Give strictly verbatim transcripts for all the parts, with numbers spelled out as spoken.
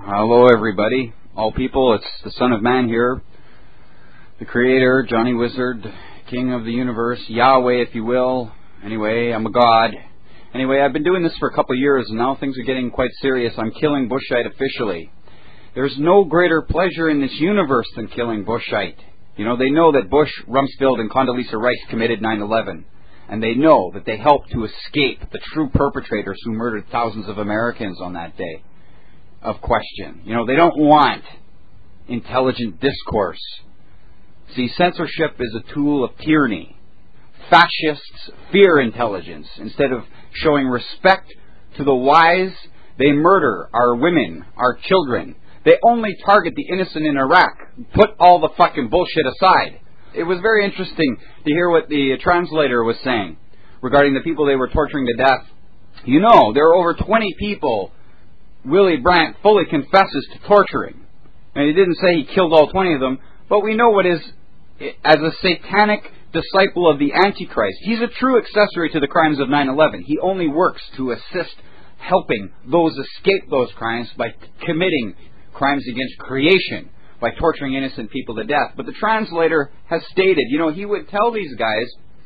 Hello everybody, all people, it's the Son of Man here, the Creator, Johnny Wizard, King of the Universe, Yahweh if you will. Anyway, I'm a god. Anyway, I've been doing this for a couple of years and now things are getting quite serious. I'm killing Bushite officially. There's no greater pleasure in this universe than killing Bushite. You know, they know that Bush, Rumsfeld, and Condoleezza Rice committed nine eleven. And they know that they helped to escape the true perpetrators who murdered thousands of Americans on that day of question. You know, they don't want intelligent discourse. See, censorship is a tool of tyranny. Fascists fear intelligence. Instead of showing respect to the wise, they murder our women, our children. They only target the innocent in Iraq. Put all the fucking bullshit aside. It was very interesting to hear what the translator was saying regarding the people they were torturing to death. You know, there are over twenty people Willy Brandt fully confesses to torturing. And he didn't say he killed all twenty of them, but we know what is, as a satanic disciple of the Antichrist, he's a true accessory to the crimes of nine eleven. He only works to assist helping those escape those crimes by committing crimes against creation, by torturing innocent people to death. But the translator has stated, you know, he would tell these guys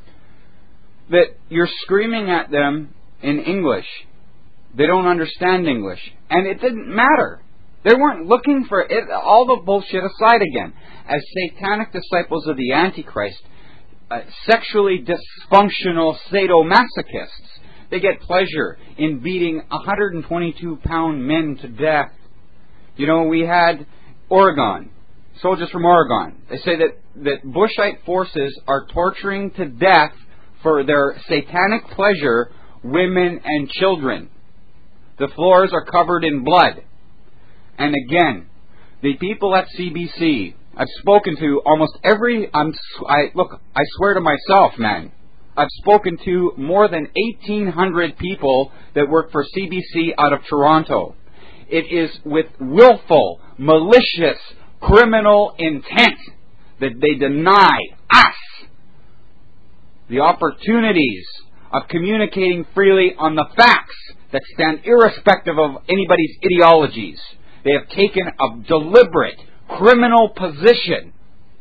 that you're screaming at them in English. They don't understand English. And it didn't matter. They weren't looking for it. All the bullshit aside again. As satanic disciples of the Antichrist, uh, sexually dysfunctional sadomasochists, they get pleasure in beating one hundred twenty-two pound men to death. You know, we had Oregon, soldiers from Oregon. They say that, that Bushite forces are torturing to death for their satanic pleasure women and children. The floors are covered in blood. And again, the people at C B C, I've spoken to almost every, I'm, I, look, I swear to myself, man, I've spoken to more than eighteen hundred people that work for C B C out of Toronto. It is with willful, malicious, criminal intent that they deny us the opportunities of communicating freely on the facts that stand irrespective of anybody's ideologies. They have taken a deliberate criminal position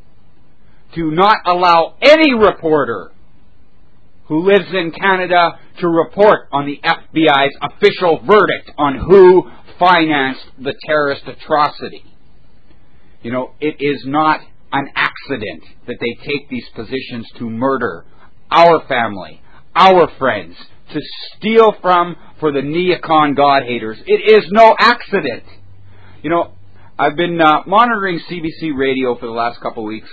to not allow any reporter who lives in Canada to report on the F B I's official verdict on who financed the terrorist atrocity. You know, it is not an accident that they take these positions to murder our family, our friends, to steal from for the neocon God-haters. It is no accident. You know, I've been uh, monitoring C B C radio for the last couple of weeks,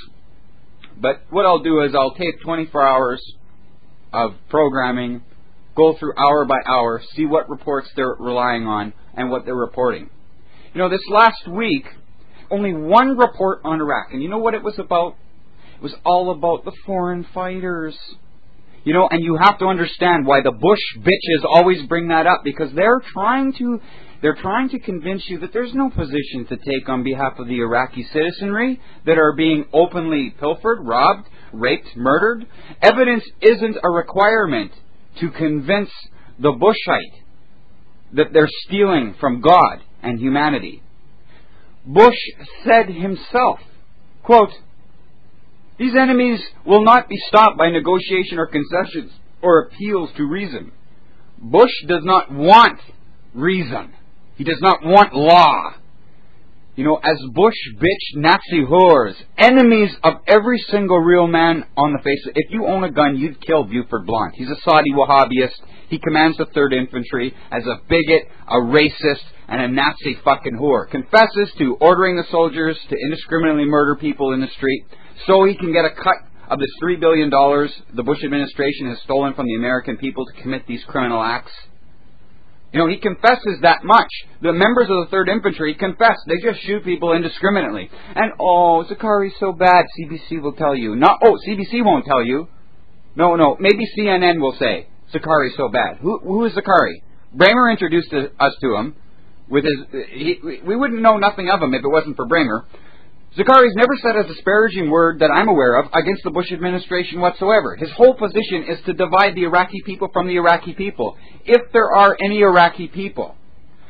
but what I'll do is I'll take twenty-four hours of programming, go through hour by hour, see what reports they're relying on and what they're reporting. You know, this last week, only one report on Iraq, and you know what it was about? It was all about the foreign fighters. You know, and you have to understand why the Bush bitches always bring that up, because they're trying to they're trying to convince you that there's no position to take on behalf of the Iraqi citizenry that are being openly pilfered, robbed, raped, murdered. Evidence isn't a requirement to convince the Bushite that they're stealing from God and humanity. Bush said himself, quote, "These enemies will not be stopped by negotiation or concessions or appeals to reason." Bush does not want reason. He does not want law. You know, as Bush bitch Nazi whores, enemies of every single real man on the face of, if you own a gun, you'd kill Buford Blunt. He's a Saudi Wahhabist. He commands the third Infantry as a bigot, a racist, and a Nazi fucking whore. Confesses to ordering the soldiers to indiscriminately murder people in the street so he can get a cut of this three billion dollars the Bush administration has stolen from the American people to commit these criminal acts. You know, he confesses that much. The members of the third Infantry confess. They just shoot people indiscriminately. And, oh, Zakari's so bad, C B C will tell you. Not, oh, C B C won't tell you. No, no, maybe C N N will say, Zakari's so bad. Who, who is Zakari? Bramer introduced us to him. With his, he, we wouldn't know nothing of him if it wasn't for Bramer. Zakari's never said a disparaging word that I'm aware of against the Bush administration whatsoever. His whole position is to divide the Iraqi people from the Iraqi people, if there are any Iraqi people.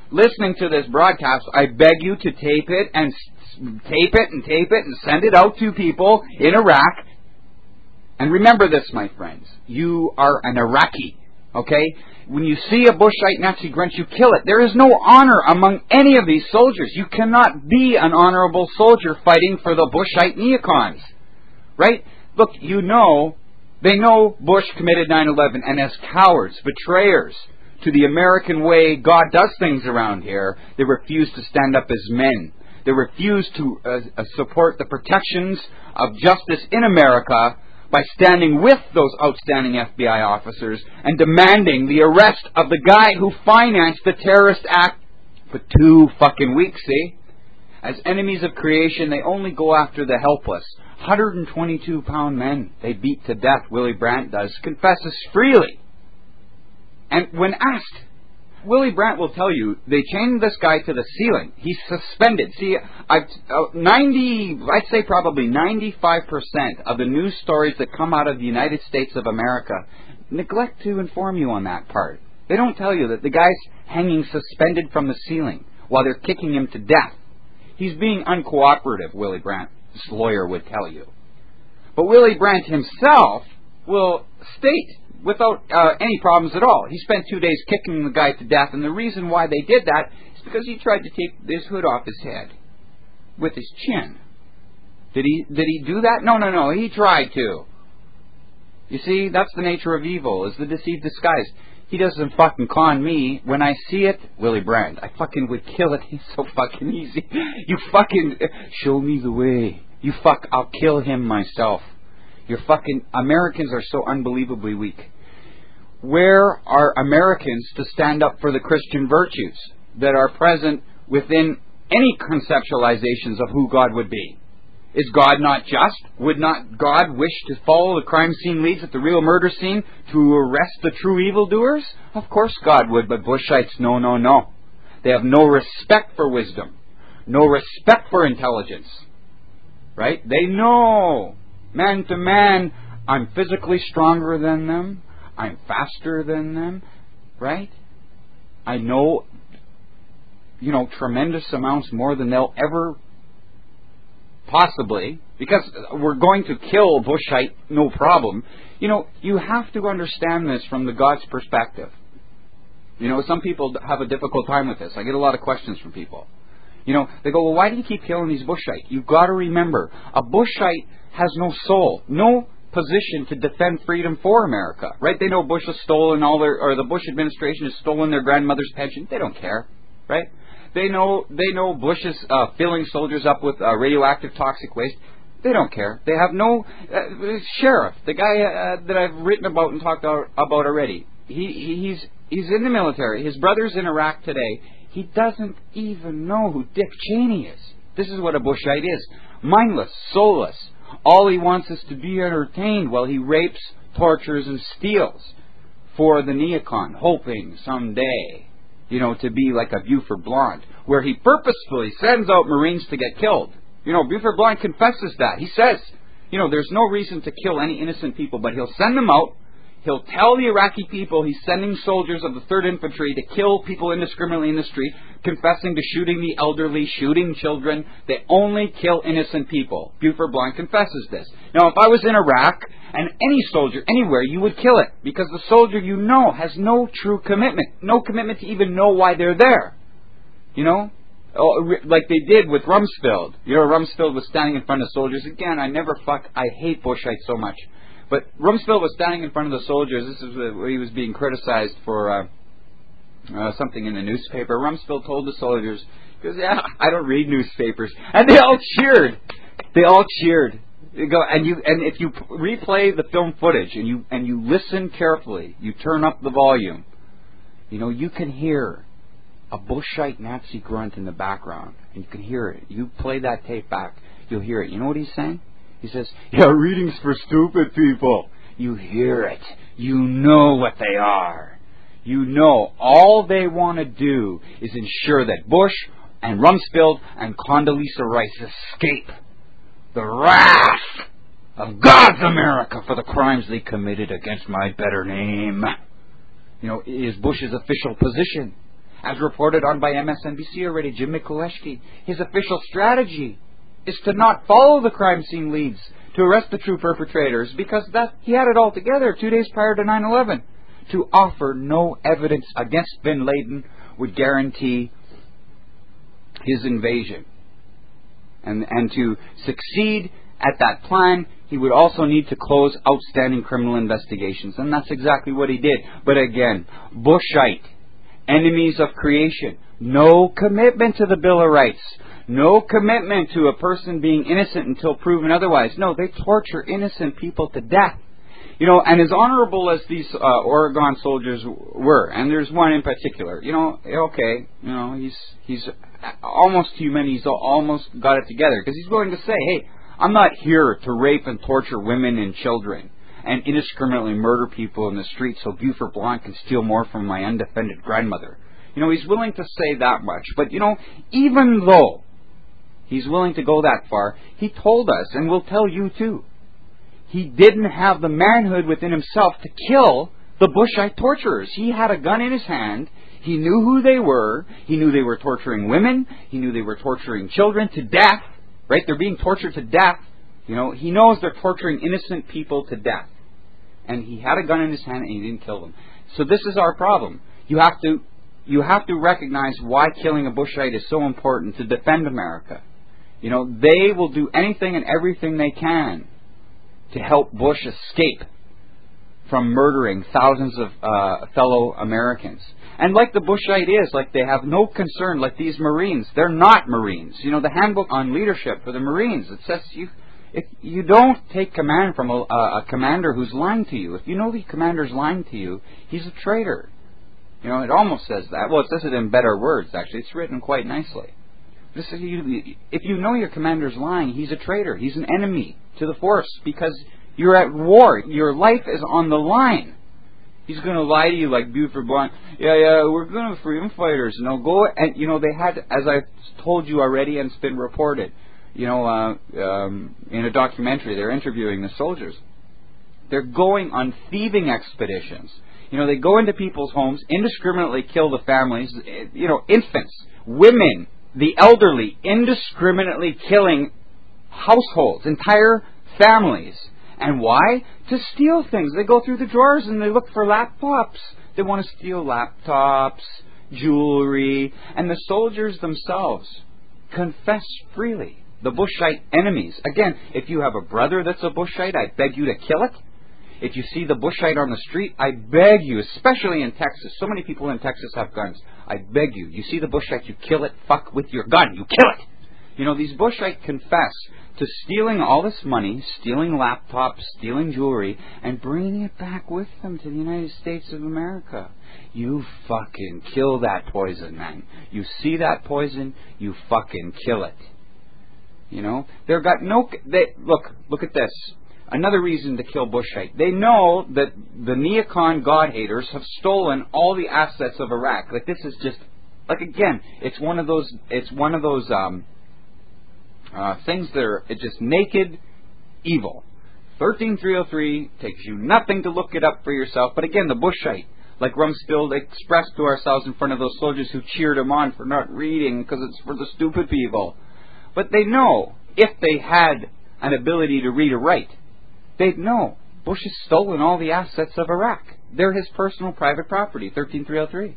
listening to this broadcast, I beg you to tape it and tape it and tape it and send it out to people in Iraq. And remember this, my friends. You are an Iraqi, okay? When you see a Bushite Nazi grunt, you kill it. There is no honor among any of these soldiers. You cannot be an honorable soldier fighting for the Bushite neocons, right? Look, you know, they know Bush committed nine eleven, and as cowards, betrayers to the American way God does things around here, they refuse to stand up as men. They refuse to uh, uh, support the protections of justice in America by standing with those outstanding F B I officers and demanding the arrest of the guy who financed the terrorist act for two fucking weeks, see? As enemies of creation, they only go after the helpless. one hundred twenty-two pound men they beat to death, Willy Brandt does, confesses freely. And when asked, Willy Brandt will tell you, they chained this guy to the ceiling. He's suspended. See, I've, uh, ninety, I'd say probably ninety-five percent of the news stories that come out of the United States of America neglect to inform you on that part. They don't tell you that the guy's hanging suspended from the ceiling while they're kicking him to death. He's being uncooperative, Willy Brandt, this lawyer would tell you. But Willy Brandt himself will state, without uh, any problems at all, he spent two days kicking the guy to death, and the reason why they did that is because he tried to take his hood off his head with his chin. Did he, did he do that? No, no, no, he tried to. You see, that's the nature of evil, is the deceived disguise. He doesn't fucking con me. When I see it, Willy Brandt, I fucking would kill it. He's so fucking easy. You fucking show me the way. You fuck, I'll kill him myself. You're fucking, Americans are so unbelievably weak. Where are Americans to stand up for the Christian virtues that are present within any conceptualizations of who God would be? Is God not just? Would not God wish to follow the crime scene leads at the real murder scene to arrest the true evildoers? Of course God would, but Bushites, no, no, no. They have no respect for wisdom, no respect for intelligence, right? They know, man to man, I'm physically stronger than them, I'm faster than them, right? I know, you know, tremendous amounts more than they'll ever possibly, because we're going to kill Bushite, no problem. You know, you have to understand this from the God's perspective. You know, some people have a difficult time with this. I get a lot of questions from people. You know, they go, well, why do you keep killing these Bushite? You've got to remember, a Bushite has no soul, no position to defend freedom for America, right? They know Bush has stolen all their, or the Bush administration has stolen their grandmother's pension. They don't care, right? They know they know Bush is uh, filling soldiers up with uh, radioactive toxic waste. They don't care. They have no uh, sheriff. The guy uh, that I've written about and talked about already. He, he he's he's in the military. His brother's in Iraq today. He doesn't even know who Dick Cheney is. This is what a Bushite is: mindless, soulless. All he wants is to be entertained while he rapes, tortures, and steals for the neocon, hoping someday, you know, to be like a Buford Blonde, where he purposefully sends out Marines to get killed. You know, Buford Blonde confesses that. He says, you know, there's no reason to kill any innocent people, but he'll send them out. He'll tell the Iraqi people he's sending soldiers of the third Infantry to kill people indiscriminately in the street, confessing to shooting the elderly, shooting children. They only kill innocent people. Buford Blonde confesses this. Now, if I was in Iraq, and any soldier, anywhere, you would kill it. Because the soldier, you know, has no true commitment. No commitment to even know why they're there. You know? Oh, like they did with Rumsfeld. You know, Rumsfeld was standing in front of soldiers. Again, I never fuck, I hate Bushites so much. But Rumsfeld was standing in front of the soldiers. This is where he was being criticized for uh, uh, something in the newspaper. Rumsfeld told the soldiers, he goes, yeah, I don't read newspapers. And they all cheered. They all cheered. You go, and you, and if you replay the film footage and you and you listen carefully, you turn up the volume, you know, you can hear a Bushite Nazi grunt in the background, and you can hear it. You play that tape back, you'll hear it. You know what he's saying? He says, yeah, reading's for stupid people. You hear it. You know what they are. You know all they want to do is ensure that Bush and Rumsfeld and Condoleezza Rice escape the wrath of God's America for the crimes they committed against my better name. You know, is Bush's official position. As reported on by M S N B C already, Jim Mikuleski, his official strategy is to not follow the crime scene leads, to arrest the true perpetrators, because that he had it all together two days prior to nine eleven. To offer no evidence against bin Laden would guarantee his invasion. And, and to succeed at that plan, he would also need to close outstanding criminal investigations. And that's exactly what he did. But again, Bushite, enemies of creation, no commitment to the Bill of Rights, no commitment to a person being innocent until proven otherwise. No, they torture innocent people to death. You know, and as honorable as these uh, Oregon soldiers were, and there's one in particular, you know, okay, you know, he's he's almost human, he's almost got it together, because he's willing to say, hey, I'm not here to rape and torture women and children and indiscriminately murder people in the streets so Buford Blanc can steal more from my undefended grandmother. You know, he's willing to say that much. But, you know, even though he's willing to go that far, he told us, and will tell you too, he didn't have the manhood within himself to kill the Bushite torturers. He had a gun in his hand. He knew who they were. He knew they were torturing women. He knew they were torturing children to death. Right? They're being tortured to death. You know, he knows they're torturing innocent people to death. And he had a gun in his hand and he didn't kill them. So this is our problem. You have to, you have to recognize why killing a Bushite is so important to defend America. You know, they will do anything and everything they can to help Bush escape from murdering thousands of uh, fellow Americans. And like the Bushite is, like they have no concern, like these Marines, they're not Marines. You know, the handbook on leadership for the Marines, it says you, if you don't take command from a, a commander who's lying to you. If you know the commander's lying to you, he's a traitor. You know, it almost says that. Well, it says it in better words, actually. It's written quite nicely. This is, if you know your commander's lying, he's a traitor. He's an enemy to the force because you're at war. Your life is on the line. He's going to lie to you like Buford Blanc. Yeah, yeah, we're going to freedom fighters. You know, go and you know they had, as I told you already, and it's been reported. You know, uh, um, in a documentary, they're interviewing the soldiers. They're going on thieving expeditions. You know, they go into people's homes, indiscriminately kill the families. You know, infants, women, the elderly, indiscriminately killing households, entire families. And why? To steal things. They go through the drawers and they look for laptops. They want to steal laptops, jewelry, and the soldiers themselves confess freely. The Bushite enemies. Again, if you have a brother that's a Bushite, I beg you to kill it. If you see the Bushite on the street, I beg you, especially in Texas. So many people in Texas have guns. I beg you. You see the Bushite, you kill it. Fuck with your gun. You kill it. You know, these Bushite confess to stealing all this money, stealing laptops, stealing jewelry, and bringing it back with them to the United States of America. You fucking kill that poison, man. You see that poison, you fucking kill it. You know, they've got no... They, look, look at this. Another reason to kill Bushite. They know that the neocon God-haters have stolen all the assets of Iraq. Like, this is just... Like, again, it's one of those... It's one of those... Um, Uh, things that are it's just naked evil. thirteen three oh three takes you nothing to look it up for yourself. But again, the Bushite, like Rumsfeld expressed to ourselves in front of those soldiers who cheered him on for not reading because it's for the stupid people. But they know if they had an ability to read or write, they'd know Bush has stolen all the assets of Iraq. They're his personal private property, thirteen three oh three.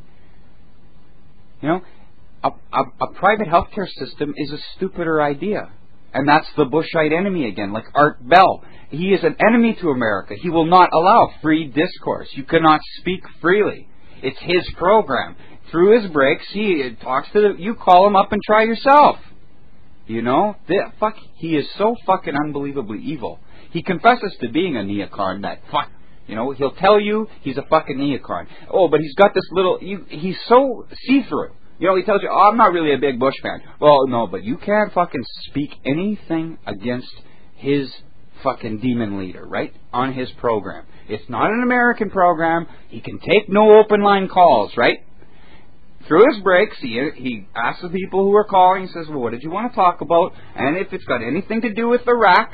You know, A, a, a private healthcare system is a stupider idea. And that's the Bushite enemy again, like Art Bell. He is an enemy to America. He will not allow free discourse. You cannot speak freely. It's his program. Through his breaks, he talks to the... You call him up and try yourself. You know? The, fuck, he is so fucking unbelievably evil. He confesses to being a neocon, that fuck... You know, he'll tell you he's a fucking neocon. Oh, but he's got this little... You, he's so see-through. You know, he tells you, oh, I'm not really a big Bush fan. Well, no, but you can't fucking speak anything against his fucking demon leader, right? On his program. It's not an American program. He can take no open line calls, right? Through his breaks, he, he asks the people who are calling, he says, well, what did you want to talk about? And if it's got anything to do with Iraq,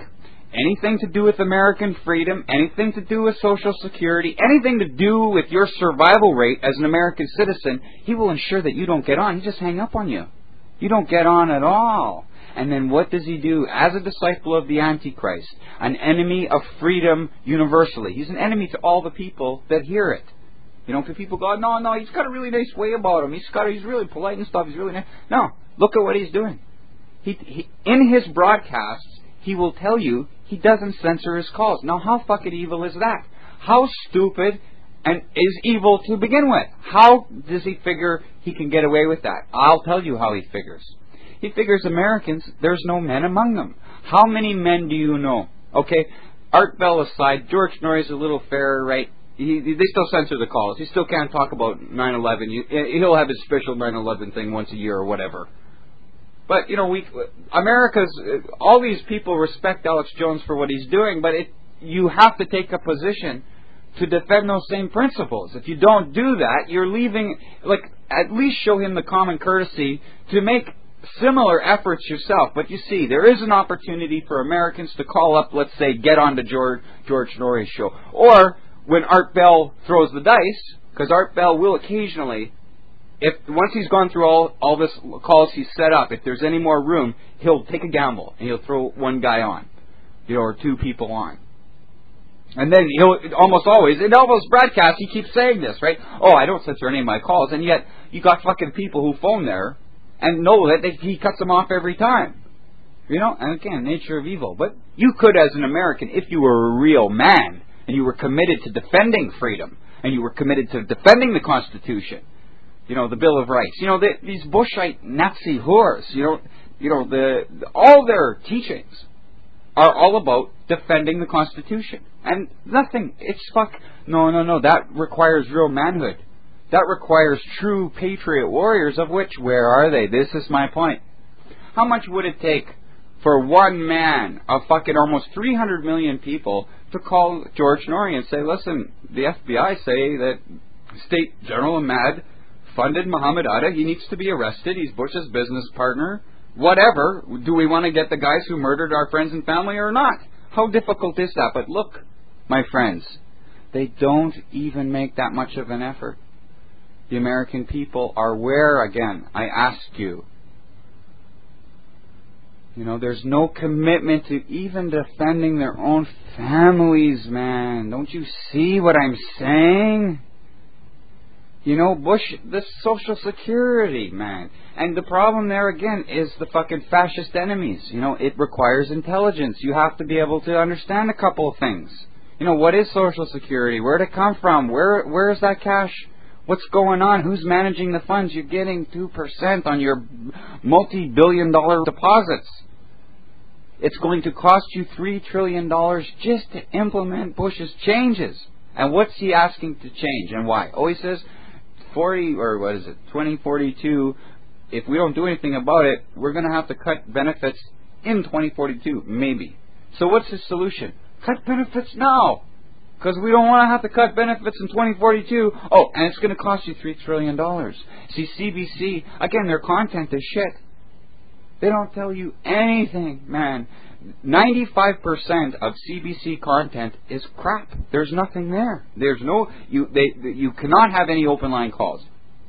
anything to do with American freedom, anything to do with Social Security, anything to do with your survival rate as an American citizen, he will ensure that you don't get on. He just hang up on you. You don't get on at all. And then what does he do? As a disciple of the Antichrist, an enemy of freedom universally. He's an enemy to all the people that hear it. You know, if people go, no, no, he's got a really nice way about him. He's got, he's really polite and stuff. He's really nice. No, look at what he's doing. He, he, in his broadcasts, he will tell you he doesn't censor his calls. Now, how fucking evil is that? How stupid and is evil to begin with? How does he figure he can get away with that? I'll tell you how he figures. He figures Americans, there's no men among them. How many men do you know? Okay, Art Bell aside, George Norrie's a little fairer, right? He, they still censor the calls. He still can't talk about nine eleven. He'll have his special nine eleven thing once a year or whatever. But, you know, we, America's, all these people respect Alex Jones for what he's doing, but it, you have to take a position to defend those same principles. If you don't do that, you're leaving, like, at least show him the common courtesy to make similar efforts yourself. But you see, there is an opportunity for Americans to call up, let's say, get on to George, George Norrie's show. Or, when Art Bell throws the dice, because Art Bell will occasionally, if once he's gone through all, all this calls he's set up, if there's any more room, he'll take a gamble and he'll throw one guy on, you know, or two people on. And then he'll almost always, in all those broadcasts, he keeps saying this, right? Oh, I don't censor any of my calls, and yet you got fucking people who phone there and know that they, he cuts them off every time. You know, and again, nature of evil. But you could, as an American, if you were a real man, and you were committed to defending freedom, and you were committed to defending the Constitution, you know, the Bill of Rights, you know, the, these Bushite Nazi whores, you know, you know, the, the all their teachings are all about defending the Constitution, and nothing. It's fuck. No, no, no. That requires real manhood. That requires true patriot warriors. Of which, where are they? This is my point. How much would it take for one man of fucking almost three hundred million people to call George Norrie and say, listen, the F B I say that State General Ahmad funded Muhammad Atta. He needs to be arrested. He's Bush's business partner. Whatever. Do we want to get the guys who murdered our friends and family or not? How difficult is that? But look, my friends, they don't even make that much of an effort. The American people are where, again, I ask you. You know, there's no commitment to even defending their own families, man. Don't you see what I'm saying? You know, Bush, the Social Security, man. And the problem there, again, is the fucking fascist enemies. You know, it requires intelligence. You have to be able to understand a couple of things. You know, what is Social Security? Where did it come from? Where Where is that cash? What's going on? Who's managing the funds? You're getting two percent on your multi-billion dollar deposits. It's going to cost you three trillion dollars just to implement Bush's changes. And what's he asking to change and why? Oh, he says forty, or what is it, twenty forty-two, if we don't do anything about it, we're going to have to cut benefits in twenty forty-two, maybe. So what's his solution? Cut benefits now. Because we don't want to have to cut benefits in twenty forty-two. Oh, and it's going to cost you three trillion dollars. See, C B C, again, their content is shit. They don't tell you anything, man. ninety-five percent of C B C content is crap. There's nothing there. There's no, you, they, you cannot have any open line calls.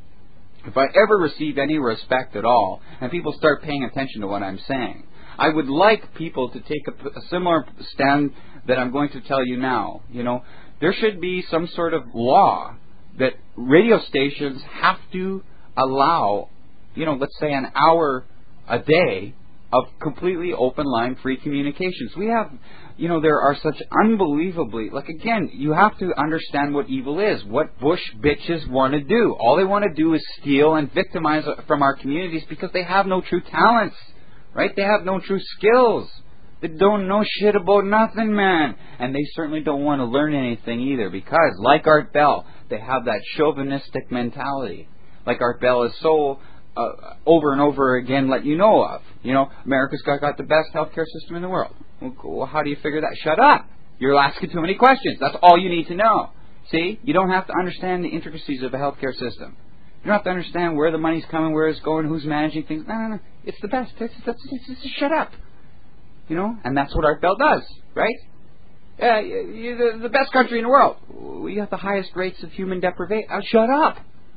If I ever receive any respect at all, and people start paying attention to what I'm saying, I would like people to take a, a similar stand that I'm going to tell you now. You know, there should be some sort of law that radio stations have to allow, you know, let's say an hour a day of completely open line free communications. We have, you know, there are such unbelievably, like again, you have to understand what evil is, what Bush bitches want to do. All they want to do is steal and victimize from our communities because they have no true talents, right? They have no true skills. They don't know shit about nothing, man. And they certainly don't want to learn anything either because, like Art Bell, they have that chauvinistic mentality. Like Art Bell is so Uh, over and over again let you know of. You know, America's got, got the best healthcare system in the world. Well, how do you figure that? Shut up. You're asking too many questions. That's all you need to know. See? You don't have to understand the intricacies of a healthcare system. You don't have to understand where the money's coming, where it's going, who's managing things. No, no, no. It's the best. It's, it's, it's, it's, shut up. You know, and that's what Art Bell does, right? Uh, you're the, the best country in the world. We have the highest rates of human deprivation. Oh, shut up.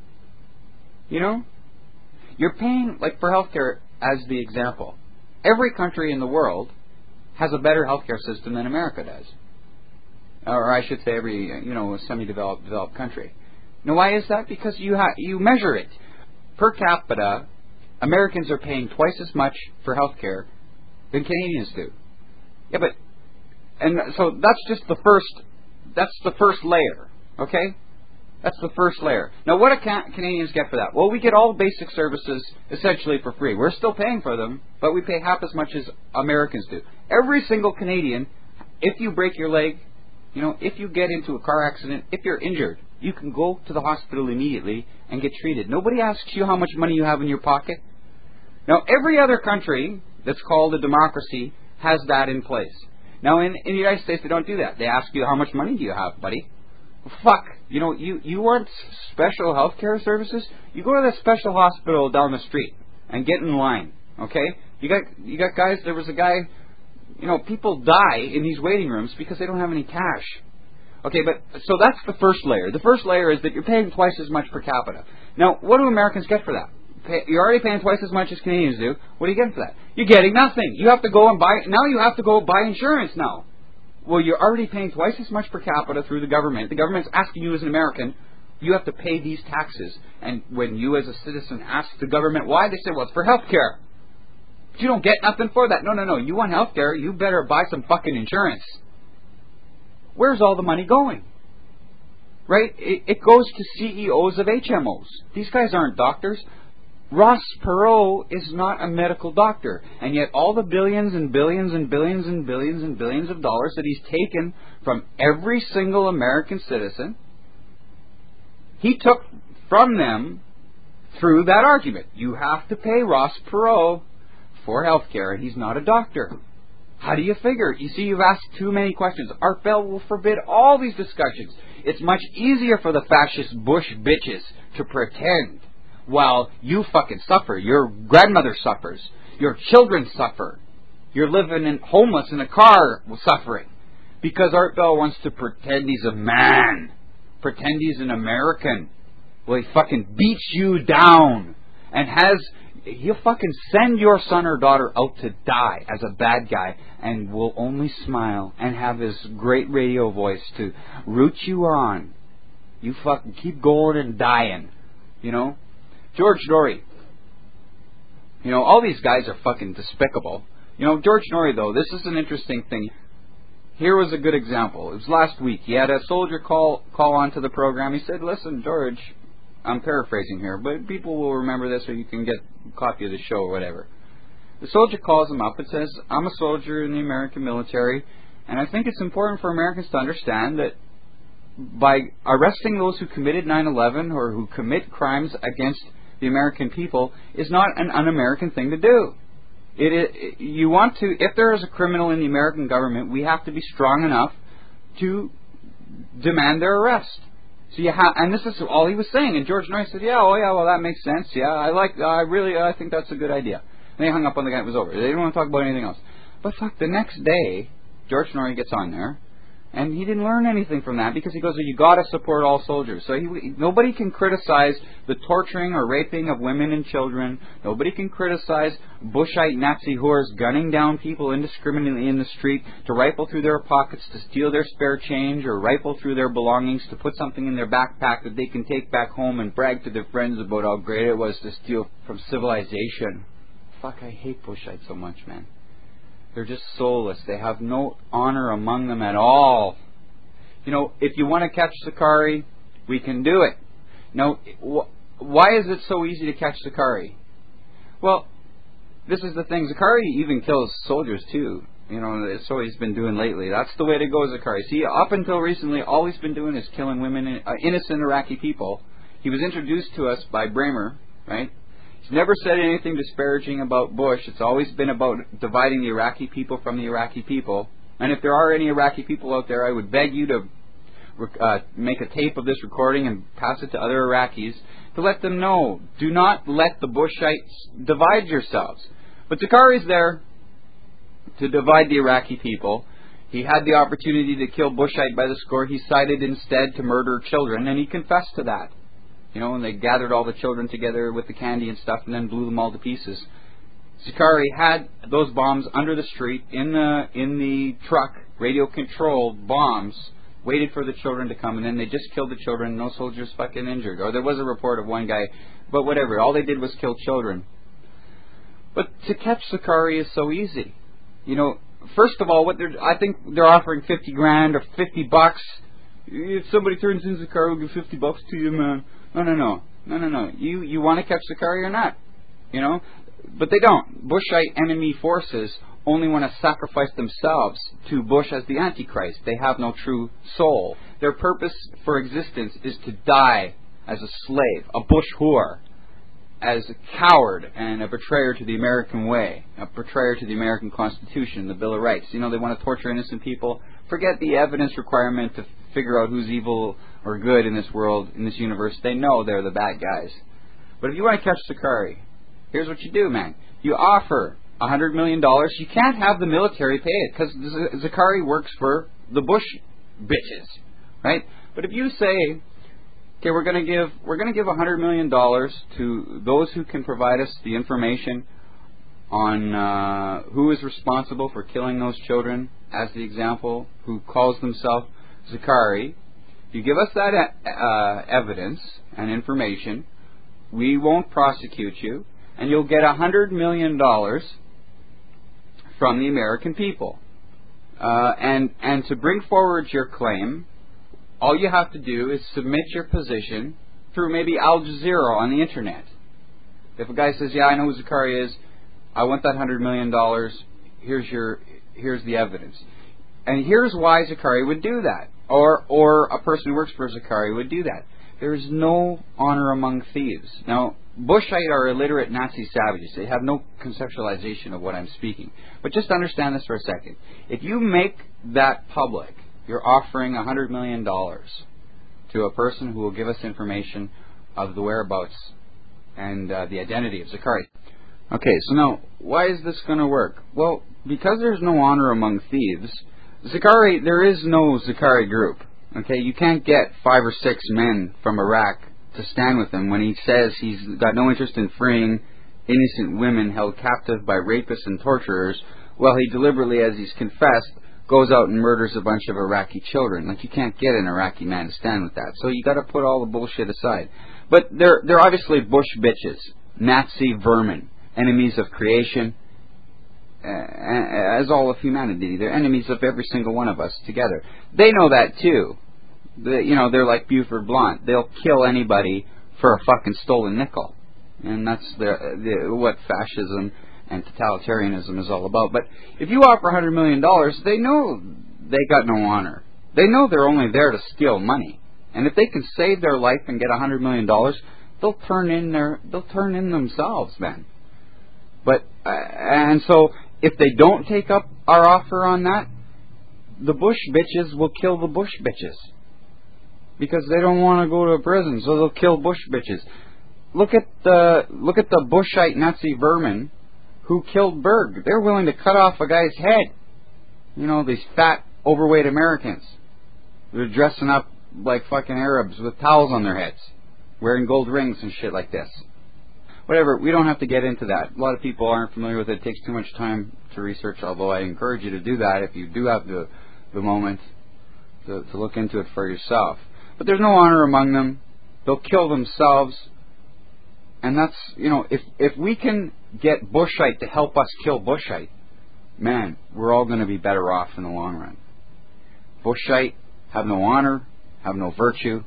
You know, you're paying, like for healthcare, as the example. Every country in the world has a better healthcare system than America does, or I should say, every you know semi-developed developed country. Now, why is that? Because you ha- you measure it per capita. Americans are paying twice as much for healthcare than Canadians do. Yeah, but and so that's just the first. That's the first layer. Okay, that's the first layer. Now, what do can- Canadians get for that? Well, we get all basic services essentially for free. We're still paying for them, but we pay half as much as Americans do. Every single Canadian, if you break your leg, you know, if you get into a car accident, if you're injured, you can go to the hospital immediately and get treated. Nobody asks you how much money you have in your pocket. Now, every other country that's called a democracy has that in place. Now, in, in the United States, they don't do that. They ask you, how much money do you have, buddy? Fuck. You know, you, you want special health care services? You go to that special hospital down the street and get in line, okay? You got you got guys, there was a guy, you know, people die in these waiting rooms because they don't have any cash. Okay, but, so that's the first layer. The first layer is that you're paying twice as much per capita. Now, what do Americans get for that? Pay, you're already paying twice as much as Canadians do. What are you getting for that? You're getting nothing. You have to go and buy, now you have to go buy insurance now. Well, you're already paying twice as much per capita through the government. The government's asking you as an American, you have to pay these taxes. And when you as a citizen ask the government why, they say, well, it's for health care. But you don't get nothing for that. No, no, no. You want health care, you better buy some fucking insurance. Where's all the money going? Right? It, it goes to C E Os of H M Os. These guys aren't doctors. Ross Perot is not a medical doctor, and yet all the billions and billions and billions and billions and billions of dollars that he's taken from every single American citizen, he took from them through that argument. You have to pay Ross Perot for health care, and he's not a doctor. How do you figure? You see, you've asked too many questions. Art Bell will forbid all these discussions. It's much easier for the fascist Bush bitches to pretend while you fucking suffer. Your grandmother suffers. Your children suffer. You're living in homeless in a car suffering. Because Art Bell wants to pretend he's a man. Pretend he's an American. Well, he fucking beats you down. And has... He'll fucking send your son or daughter out to die as a bad guy and will only smile and have his great radio voice to root you on. You fucking keep going and dying. You know? George Norrie. You know, all these guys are fucking despicable. You know, George Norrie, though, this is an interesting thing. Here was a good example. It was last week. He had a soldier call call onto the program. He said, listen, George, I'm paraphrasing here, but people will remember this, or you can get a copy of the show or whatever. The soldier calls him up and says, I'm a soldier in the American military, and I think it's important for Americans to understand that by arresting those who committed nine eleven or who commit crimes against the American people is not an un-American thing to do. It, it, you want to, if there is a criminal in the American government, we have to be strong enough to demand their arrest. So you ha- and this is all he was saying. And George Norrie said, "Yeah, oh yeah, well that makes sense. Yeah, I like, I really, I think that's a good idea." And they hung up on the guy. It was over. They didn't want to talk about anything else. But fuck, the next day, George Norrie gets on there, and he didn't learn anything from that because he goes, "You got to support all soldiers." So he, nobody can criticize the torturing or raping of women and children. Nobody can criticize Bushite Nazi whores gunning down people indiscriminately in the street to rifle through their pockets to steal their spare change or rifle through their belongings to put something in their backpack that they can take back home and brag to their friends about how great it was to steal from civilization. Fuck, I hate Bushites so much, man. They're just soulless. They have no honor among them at all. You know, if you want to catch Sakari, we can do it. Now, wh- why is it so easy to catch Sakari? Well, this is the thing. Zakari even kills soldiers too. You know, that's what he's been doing lately. That's the way to go, Zakari. See, up until recently, all he's been doing is killing women, uh, innocent Iraqi people. He was introduced to us by Bramer, right? He's never said anything disparaging about Bush. It's always been about dividing the Iraqi people from the Iraqi people. And if there are any Iraqi people out there, I would beg you to uh, make a tape of this recording and pass it to other Iraqis to let them know. Do not let the Bushites divide yourselves. But Zakari's there to divide the Iraqi people. He had the opportunity to kill Bushite by the score. He decided instead to murder children, and he confessed to that. You know, and they gathered all the children together with the candy and stuff and then blew them all to pieces. Zakari had those bombs under the street, in the in the truck, radio-controlled bombs, waited for the children to come, and then they just killed the children. No soldiers fucking injured. Or there was a report of one guy, but whatever. All they did was kill children. But to catch Zakari is so easy. You know, first of all, what they're I think they're offering fifty grand or fifty bucks. If somebody turns in Zakari, we'll give fifty bucks to you, man. No, no, no, no, no, no. You you want to catch Zakari or not? You know, but they don't. Bushite enemy forces only want to sacrifice themselves to Bush as the Antichrist. They have no true soul. Their purpose for existence is to die as a slave, a Bush whore, as a coward and a betrayer to the American way, a betrayer to the American Constitution, the Bill of Rights. You know, they want to torture innocent people. Forget the evidence requirement to figure out who's evil or good in this world, in this universe. They know they're the bad guys. But if you want to catch Zakari, here's what you do, man. You offer one hundred million dollars. You can't have the military pay it, because Zakari works for the Bush bitches, right? But if you say, okay, we're going to give we're going to give one hundred million dollars to those who can provide us the information on uh, who is responsible for killing those children, as the example, who calls themselves Zakari. If you give us that uh, evidence and information, we won't prosecute you, and you'll get one hundred million dollars from the American people. Uh, and, and to bring forward your claim, all you have to do is submit your position through maybe Al Jazeera on the Internet. If a guy says, yeah, I know who Zakari is, I want that one hundred million dollars, here's your, here's the evidence. And here's why Zakari would do that. Or, or a person who works for Zakari would do that. There is no honor among thieves. Now, Bushite are illiterate Nazi savages. They have no conceptualization of what I'm speaking. But just understand this for a second. If you make that public, you're offering one hundred million dollars to a person who will give us information of the whereabouts and uh, the identity of Zakari. Okay, so now, why is this going to work? Well, because there's no honor among thieves, Zakari, there is no Zakari group. Okay, you can't get five or six men from Iraq to stand with him when he says he's got no interest in freeing innocent women held captive by rapists and torturers, while he deliberately, as he's confessed, goes out and murders a bunch of Iraqi children. Like, you can't get an Iraqi man to stand with that. So you got to put all the bullshit aside. But they're they're obviously Bush bitches, Nazi vermin, enemies of creation, uh, as all of humanity. They're enemies of every single one of us together. They know that too. The, you know, they're like Buford Blunt. They'll kill anybody for a fucking stolen nickel. And that's the, the, what fascism and totalitarianism is all about. But if you offer one hundred million dollars, they know they got no honor. They know they're only there to steal money. And if they can save their life and get one hundred million dollars, they'll turn in their, they'll turn in themselves, man. But, uh, and so, if they don't take up our offer on that, the Bush bitches will kill the Bush bitches. Because they don't want to go to a prison, so they'll kill Bush bitches. Look at the look at the Bushite Nazi vermin who killed Berg. They're willing to cut off a guy's head. You know, these fat, overweight Americans. They're dressing up like fucking Arabs with towels on their heads, wearing gold rings and shit like this. Whatever, we don't have to get into that. A lot of people aren't familiar with it. It takes too much time to research, although I encourage you to do that if you do have the, the moment to, to look into it for yourself. But there's no honor among them. They'll kill themselves. And that's, you know, if if we can get Bushite to help us kill Bushite, man, we're all going to be better off in the long run. Bushite have no honor, have no virtue,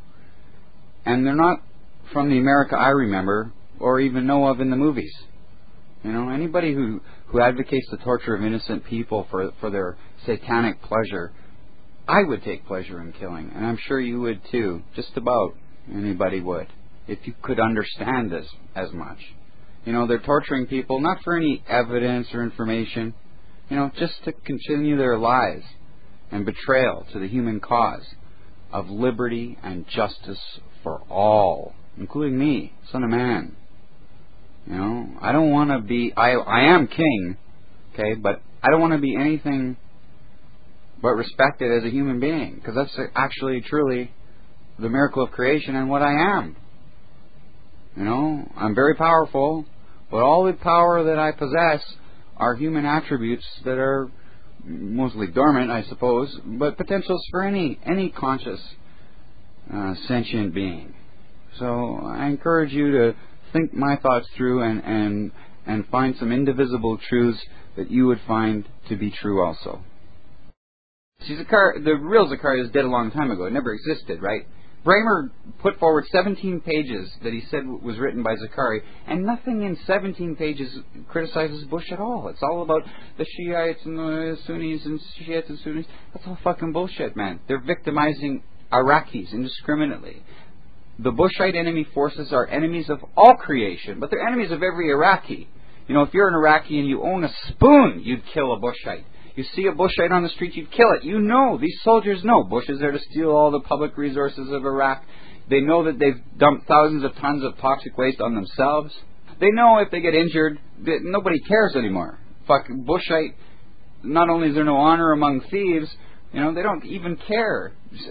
and they're not from the America I remember or even know of in the movies. You know, anybody who, who advocates the torture of innocent people for for their satanic pleasure, I would take pleasure in killing, and I'm sure you would too. Just about anybody would, if you could understand this as much. You know, they're torturing people not for any evidence or information, you know, just to continue their lies and betrayal to the human cause of liberty and justice for all, including me, son of man. You know, I don't want to be, I, I am king, Okay, but I don't want to be anything but respected as a human being, because that's actually truly the miracle of creation and what I am. You know, I'm very powerful, but all the power that I possess are human attributes that are mostly dormant, I suppose, but potentials for any any conscious uh, sentient being. So I encourage you to think my thoughts through and, and and find some indivisible truths that you would find to be true also. See, Zachari- the real Zachariah is dead a long time ago. It never existed, right? Bramer put forward seventeen pages that he said was written by Zachari, and nothing in seventeen pages criticizes Bush at all. It's all about the Shiites and the Sunnis and Shiites and Sunnis. That's all fucking bullshit, man. They're victimizing Iraqis indiscriminately. The Bushite enemy forces are enemies of all creation, but they're enemies of every Iraqi. You know, if you're an Iraqi and you own a spoon, you'd kill a Bushite. You see a Bushite on the street, you'd kill it. You know, these soldiers know. Bush is there to steal all the public resources of Iraq. They know that they've dumped thousands of tons of toxic waste on themselves. They know if they get injured, that nobody cares anymore. Fuck, Bushite, not only is there no honor among thieves, you know, they don't even care.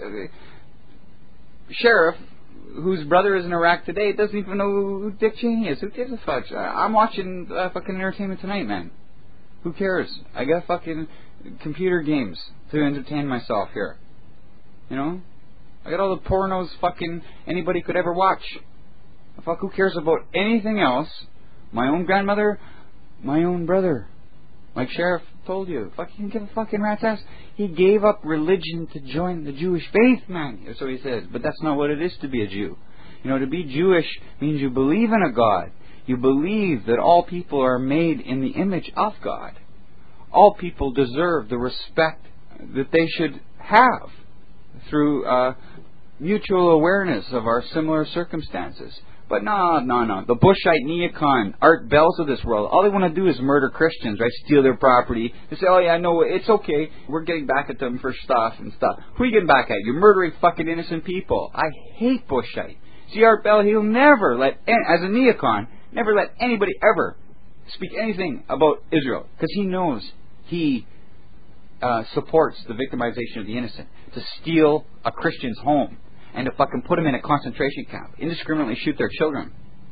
Sheriff, whose brother is in Iraq today, doesn't even know who Dick Cheney is. Who gives a fuck? I'm watching uh, fucking Entertainment Tonight, man. Who cares? I got fucking computer games to entertain myself here. You know? I got all the pornos fucking anybody could ever watch. Fuck, who cares about anything else? My own grandmother, my own brother. Like Sheriff told you. Fuck, you can give a fucking rat's ass. He gave up religion to join the Jewish faith, man. So he says. But that's not what it is to be a Jew. You know, to be Jewish means you believe in a God. You believe that all people are made in the image of God. All people deserve the respect that they should have through uh, mutual awareness of our similar circumstances. But no, no, no. The Bushite, neocon, Art Bells of this world, all they want to do is murder Christians, right? Steal their property. They say, oh yeah, no, it's okay. We're getting back at them for stuff and stuff. Who are you getting back at? You're murdering fucking innocent people. I hate Bushite. See, Art Bell, he'll never let, as a neocon, never let anybody ever speak anything about Israel, because he knows he uh, supports the victimization of the innocent, to steal a Christian's home and to fucking put them in a concentration camp, indiscriminately shoot their children.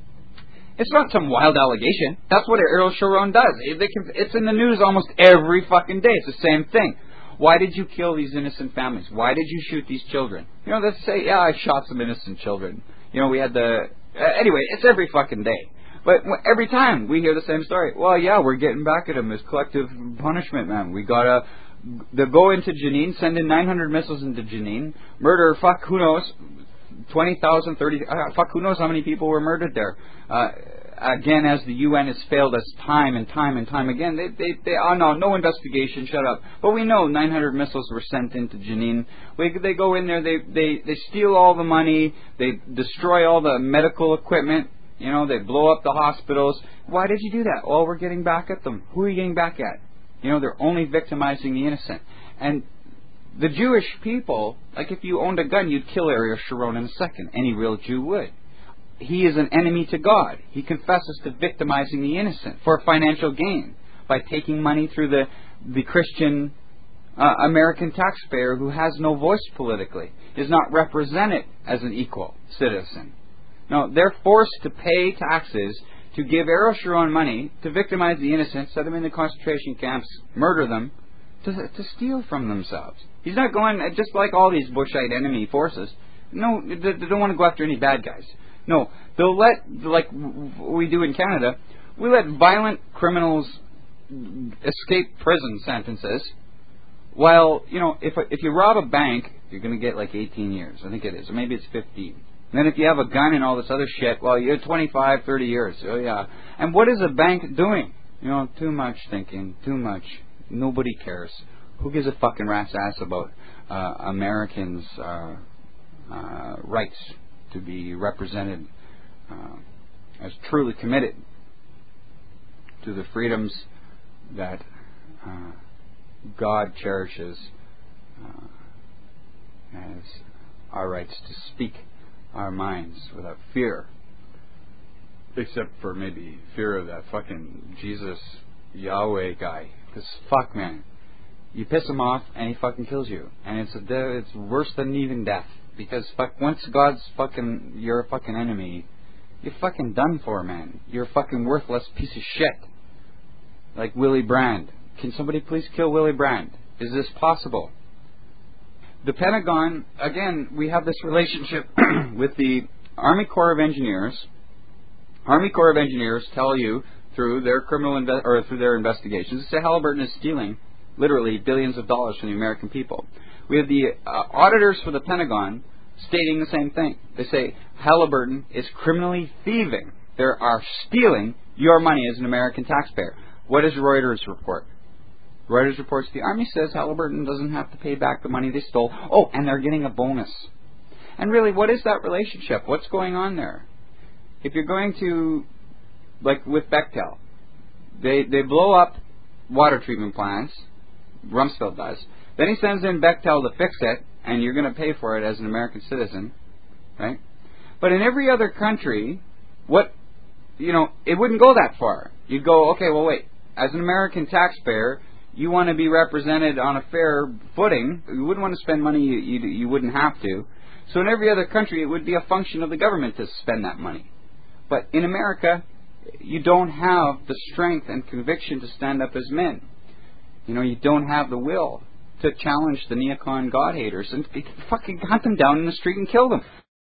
It's not some wild allegation. That's what Ariel Sharon does. It's in the news almost every fucking day. It's the same thing. Why did you kill these innocent families? Why did you shoot these children? You know, they say, yeah, I shot some innocent children. You know, we had the... Uh, anyway, it's every fucking day. But every time we hear the same story. Well, yeah, we're getting back at them as collective punishment, man. We gotta they go into Jenin, send in nine hundred missiles into Jenin, murder, fuck, who knows, twenty thousand, thirty, uh, fuck, who knows how many people were murdered there. Uh, again, as the U N has failed us time and time and time again, they, they, they, oh no, no investigation, shut up. But we know nine hundred missiles were sent into Jenin. We, they go in there, they, they, they steal all the money, they destroy all the medical equipment. You know, they blow up the hospitals. Why did you do that? Well, we're getting back at them. Who are you getting back at? You know, they're only victimizing the innocent. And the Jewish people, like if you owned a gun, you'd kill Ariel Sharon in a second. Any real Jew would. He is an enemy to God. He confesses to victimizing the innocent for financial gain by taking money through the, the Christian uh, American taxpayer who has no voice politically, is not represented as an equal citizen. No, they're forced to pay taxes to give Ariel Sharon money to victimize the innocent, set them in the concentration camps, murder them, to, to steal from themselves. He's not going, just like all these Bushite enemy forces, no, they, they don't want to go after any bad guys. No, they'll let, like we do in Canada, we let violent criminals escape prison sentences, while, you know, if if you rob a bank, you're going to get like eighteen years. I think it is. Or maybe it's fifteen. And then if you have a gun and all this other shit, well, you're twenty-five, thirty years. Oh, yeah. And what is a bank doing? You know, too much thinking, too much. Nobody cares. Who gives a fucking rat's ass about uh, Americans' uh, uh, rights to be represented uh, as truly committed to the freedoms that uh, God cherishes uh, as our rights to speak our minds without fear, except for maybe fear of that fucking Jesus Yahweh guy. Because fuck, man. You piss him off and he fucking kills you. And it's a de- it's worse than even death. Because fuck, once God's fucking, you're a fucking enemy, you're fucking done for, man. You're a fucking worthless piece of shit. Like Willy Brandt. Can somebody please kill Willy Brandt? Is this possible? The Pentagon, again, we have this relationship with the Army Corps of Engineers. Army Corps of Engineers tell you through their criminal inve- or through their investigations, they say Halliburton is stealing literally billions of dollars from the American people. We have the uh, auditors for the Pentagon stating the same thing. They say Halliburton is criminally thieving. They are stealing your money as an American taxpayer. What does Reuters report? Reuters reports the Army says Halliburton doesn't have to pay back the money they stole. Oh, and they're getting a bonus. And really, what is that relationship? What's going on there? If you're going to, like with Bechtel, they they blow up water treatment plants, Rumsfeld does. Then he sends in Bechtel to fix it, and you're going to pay for it as an American citizen, right? But in every other country, what, you know, it wouldn't go that far. You'd go, okay, well, wait, as an American taxpayer, you want to be represented on a fair footing. You wouldn't want to spend money you, you, you wouldn't have to. So in every other country, it would be a function of the government to spend that money. But in America, you don't have the strength and conviction to stand up as men. You know, you don't have the will to challenge the neocon God-haters and fucking hunt them down in the street and kill them.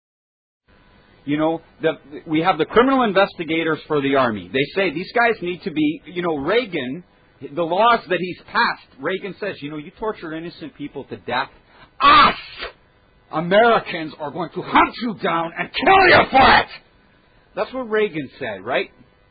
You know, the, we have the criminal investigators for the Army. They say these guys need to be, you know, Reagan, the laws that he's passed, Reagan says, you know, you torture innocent people to death. Us, Americans, are going to hunt you down and kill you for it. That's what Reagan said, right?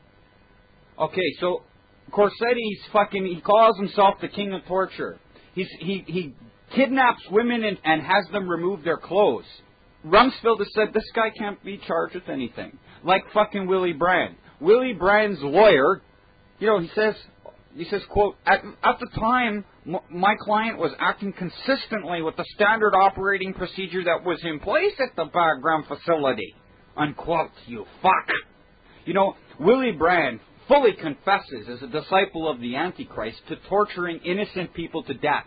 Okay, so Corsetti's fucking, he calls himself the king of torture. He's, he, he kidnaps women and, and has them remove their clothes. Rumsfeld has said this guy can't be charged with anything. Like fucking Willy Brandt. Willy Brandt's lawyer, you know, he says, he says, quote, at, at the time, m- my client was acting consistently with the standard operating procedure that was in place at the background facility. Unquote, you fuck. You know, Willy Brandt fully confesses as a disciple of the Antichrist to torturing innocent people to death.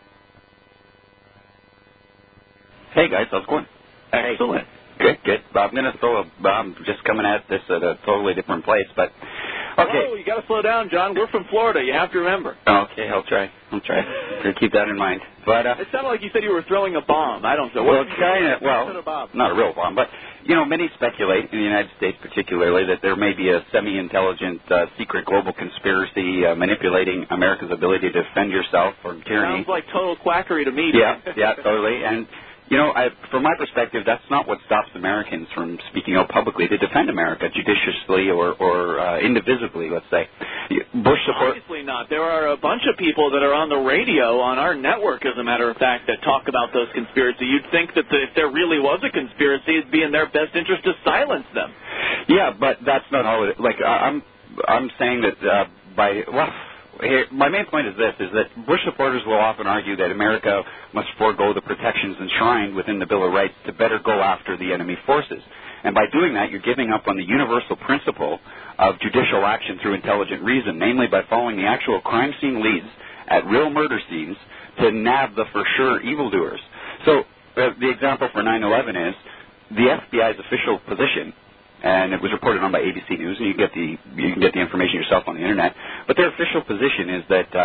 Hey guys, how's it going? Excellent. Good, good. I'm going to throw a bomb, just coming at this at a totally different place, but okay. Oh, you got to slow down, John. We're from Florida. You have to remember. Okay, I'll try. I'll try. Try to keep that in mind. But uh, it sounded like you said you were throwing a bomb. I don't know. Well, kind of. Well, not a real bomb, but you know, many speculate in the United States, particularly, that there may be a semi-intelligent, uh, secret global conspiracy uh, manipulating America's ability to defend yourself from tyranny. Sounds like total quackery to me. Yeah, yeah, totally. And you know, I, from my perspective, that's not what stops Americans from speaking out publicly to defend America judiciously or, or uh, indivisibly, let's say. Bush support... Obviously not. There are a bunch of people that are on the radio, on our network, as a matter of fact, that talk about those conspiracies. You'd think that the, if there really was a conspiracy, it'd be in their best interest to silence them. Yeah, but that's not all it is. Like, I'm, I'm saying that uh, by... Well, Here, my main point is this, is that Bush supporters will often argue that America must forego the protections enshrined within the Bill of Rights to better go after the enemy forces. And by doing that, you're giving up on the universal principle of judicial action through intelligent reason, namely by following the actual crime scene leads at real murder scenes to nab the for sure evildoers. So uh, the example for nine eleven is the F B I's official position, and it was reported on by A B C News, and you get the you can get the information yourself on the internet. But their official position is that uh,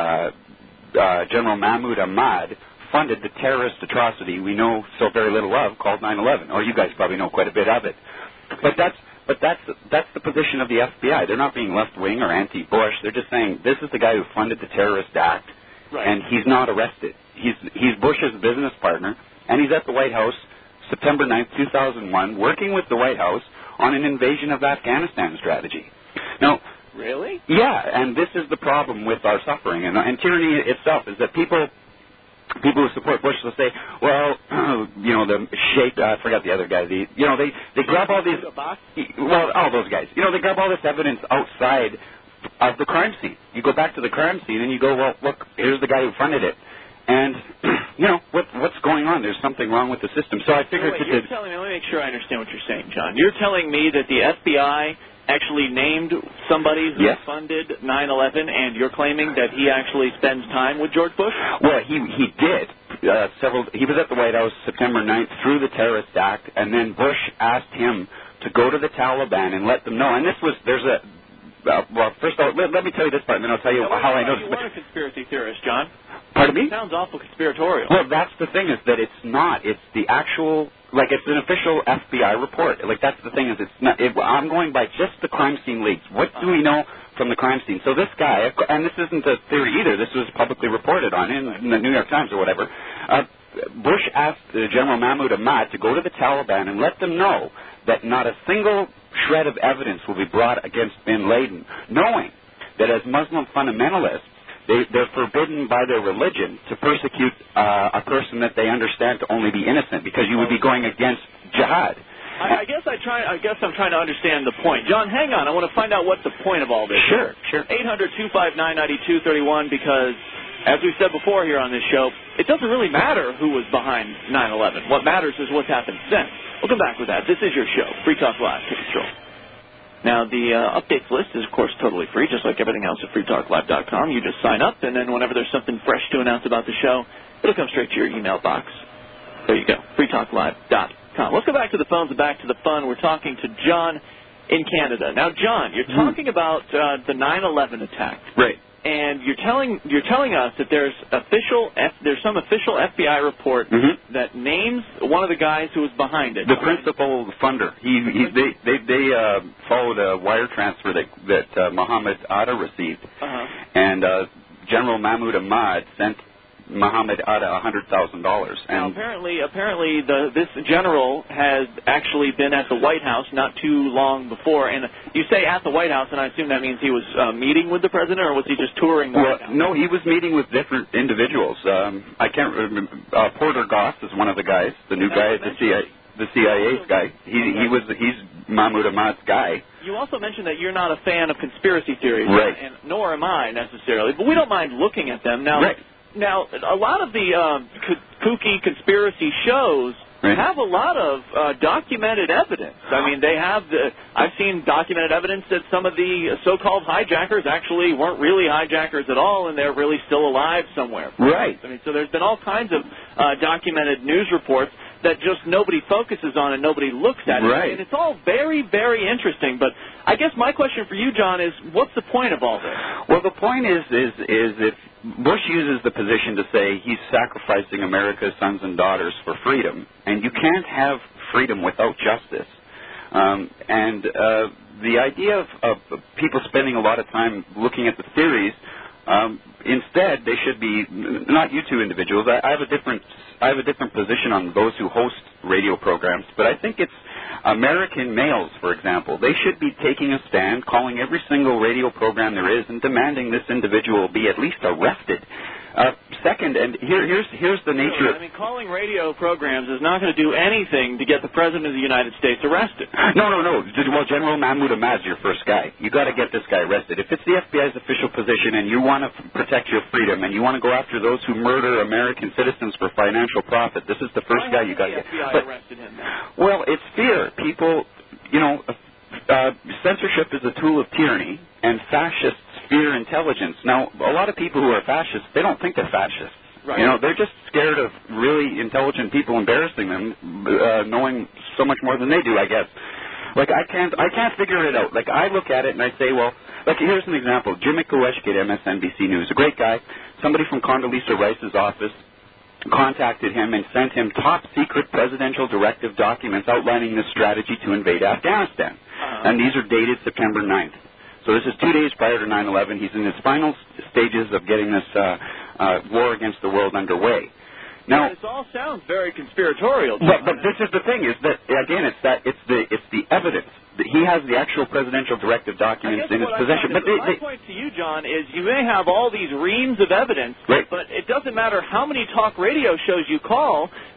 uh, General Mahmoud Ahmad funded the terrorist atrocity we know so very little of, called nine eleven. Or you guys probably know quite a bit of it. But that's but that's that's the position of the F B I. They're not being left wing or anti-Bush. They're just saying this is the guy who funded the terrorist act, right. And he's not arrested. He's he's Bush's business partner, and he's at the White House September ninth, two thousand one, working with the White House on an invasion of Afghanistan strategy. Now, really? Yeah, and this is the problem with our suffering and, and tyranny itself, is that people people who support Bush will say, well, you know, the Sheikh, uh, I forgot the other guy, the, you know, they, they grab all these, well, all those guys, you know, they grab all this evidence outside of the crime scene. You go back to the crime scene and you go, well, look, here's the guy who funded it. And, you know, what, what's going on? There's something wrong with the system. So I figured... Wait, wait, you're telling me, let me make sure I understand what you're saying, John. You're telling me that the F B I actually named somebody who yes. funded nine eleven, and you're claiming that he actually spends time with George Bush? Well, he he did. Uh, several. He was at the White House September ninth through the Terrorist Act, and then Bush asked him to go to the Taliban and let them know. And this was, there's a, uh, well, first of all, let, let me tell you this part, and then I'll tell you yeah, how I know. You weren't a conspiracy theorist, John. Pardon me? It sounds awful conspiratorial. Well, that's the thing, is that it's not. It's the actual, like, it's an official F B I report. Like, that's the thing, is it's not, it, I'm going by just the crime scene leads. What do we know from the crime scene? So this guy, and this isn't a theory either, this was publicly reported on in, in the New York Times or whatever, uh, Bush asked uh, General Mahmoud Ahmad to go to the Taliban and let them know that not a single shred of evidence will be brought against bin Laden, knowing that as Muslim fundamentalists, they, they're forbidden by their religion to persecute uh, a person that they understand to only be innocent, because you would be going against jihad. I, I guess I try. I guess I'm trying to understand the point. John, hang on. I want to find out what the point of all this is. Sure, sure. eight hundred, two five nine, nine two three one, because, as we've said before here on this show, it doesn't really matter who was behind nine eleven. What matters is what's happened since. We'll come back with that. This is your show, Free Talk Live. Take control. Now, the uh, updates list is, of course, totally free, just like everything else at free talk live dot com. You just sign up, and then whenever there's something fresh to announce about the show, it'll come straight to your email box. There you go, free talk live dot com. Let's go back to the phones and back to the fun. We're talking to John in Canada. Now, John, you're talking about uh, the nine eleven attack. Right. And you're telling you're telling us that there's official F, there's some official F B I report mm-hmm. that names one of the guys who was behind it. The principal funder. He, he they they they uh, followed a wire transfer that that uh, Mohammed Atta received, uh-huh. and uh, General Mahmoud Ahmad sent Mohammed Atta a hundred thousand dollars. Now, apparently, apparently, the this general has actually been at the White House not too long before. And you say at the White House, and I assume that means he was uh, meeting with the president, or was he just touring the well, White House? No, he was meeting with different individuals. Um, I can't remember. Uh, Porter Goss is one of the guys, the new guy at the C I A. The C I A's guy. He okay. he was he's Mahmoud Ahmad's guy. You also mentioned that you're not a fan of conspiracy theories, right? And nor am I necessarily. But we don't mind looking at them now. Right. Now, a lot of the um, kooky conspiracy shows right. have a lot of uh, documented evidence. I mean, they have the. I've seen documented evidence that some of the so-called hijackers actually weren't really hijackers at all, and they're really still alive somewhere. Right. I mean, so there's been all kinds of uh, documented news reports that just nobody focuses on and nobody looks at it. Right. And it's all very, very interesting. But I guess my question for you, John, is what's the point of all this? Well, the point is, is, is if Bush uses the position to say he's sacrificing America's sons and daughters for freedom, and you can't have freedom without justice. Um, and uh, the idea of, of people spending a lot of time looking at the theories, um, instead they should be, not you two individuals, I, I have a different I have a different position on those who host radio programs, but I think it's American males, for example. They should be taking a stand, calling every single radio program there is, and demanding this individual be at least arrested. Uh, second, and here, here's here's the nature. Really? I mean, calling radio programs is not going to do anything to get the President of the United States arrested. No, no, no. Well, General Mahmoud Ahmad's your first guy. You got to get this guy arrested. If it's the F B I's official position and you want to f- protect your freedom and you want to go after those who murder American citizens for financial profit, this is the first Why guy you got to get. The F B I but, arrested him then? Well, it's fear. People, you know, uh, censorship is a tool of tyranny, and fascists fear intelligence. Now, a lot of people who are fascists, they don't think they're fascists. Right. You know, they're just scared of really intelligent people embarrassing them, uh, knowing so much more than they do, I guess. Like, I can't, I can't figure it out. Like, I look at it and I say, well, like, here's an example. Jim Mikuweshki at M S N B C News, a great guy. Somebody from Condoleezza Rice's office contacted him and sent him top-secret presidential directive documents outlining the strategy to invade Afghanistan. Uh-huh. And these are dated September ninth. So this is two days prior to nine eleven. He's in his final stages of getting this uh, uh, war against the world underway. Now, this all sounds very conspiratorial. But, but this is the thing: is that again, it's that it's the it's the evidence. He has the actual presidential directive documents in his possession. But they, they, my point to you, John, is you may have all these reams of evidence, right. but it doesn't matter how many talk radio shows you call.